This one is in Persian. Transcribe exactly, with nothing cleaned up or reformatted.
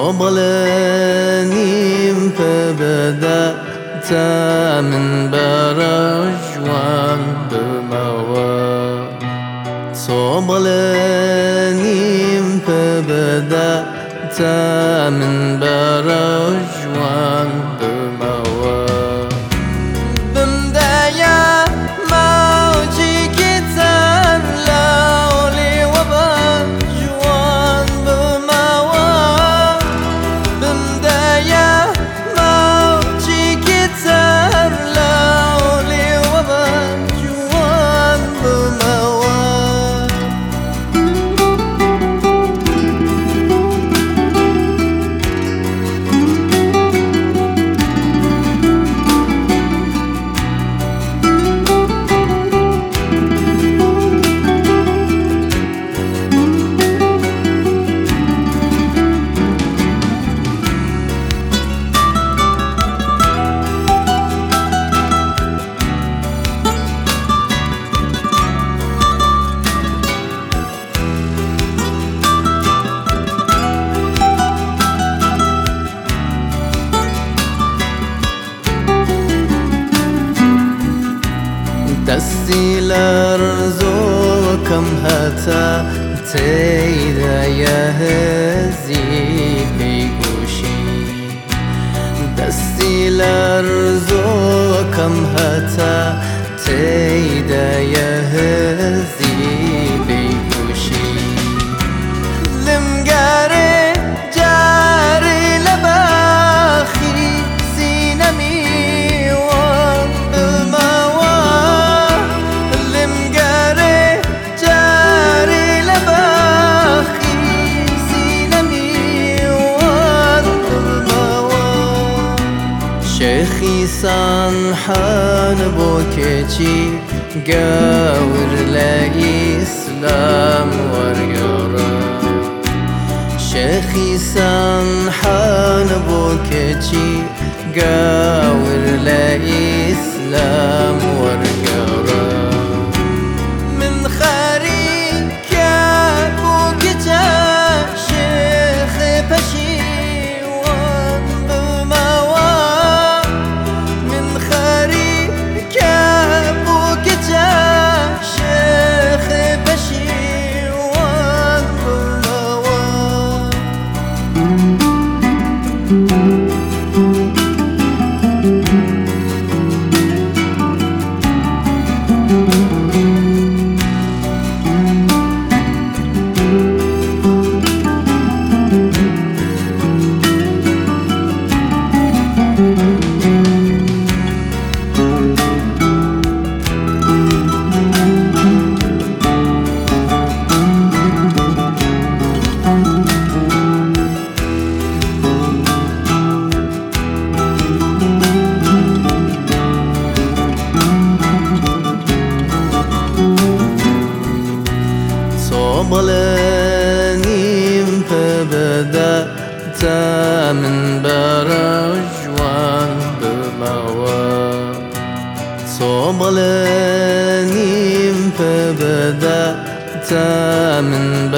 صوبلانيم فبدأت من برجوان بمواد صوبلانيم فبدأت من برجوان بمواد بمدايا موجي كتر لولي وبجوان بمواد بمدايا موجي كتر لولي وبجوان بمواد دستی لرزوکم هتا تیدا یهزی بیگوشی دستی لرزوکم هتا تیدا یهزی بیگوشی لمگاره جاری لباخی سینمی شيخي سانحان بوكيتي قاور لا إسلام ورقرا شيخي سانحان بوكيتي قاور لا إسلام ورقرا من خاريك بوكيتا شيخ بشي صوبلانيم فبدأت من برجوان بمواد صوبلانيم فبدأت من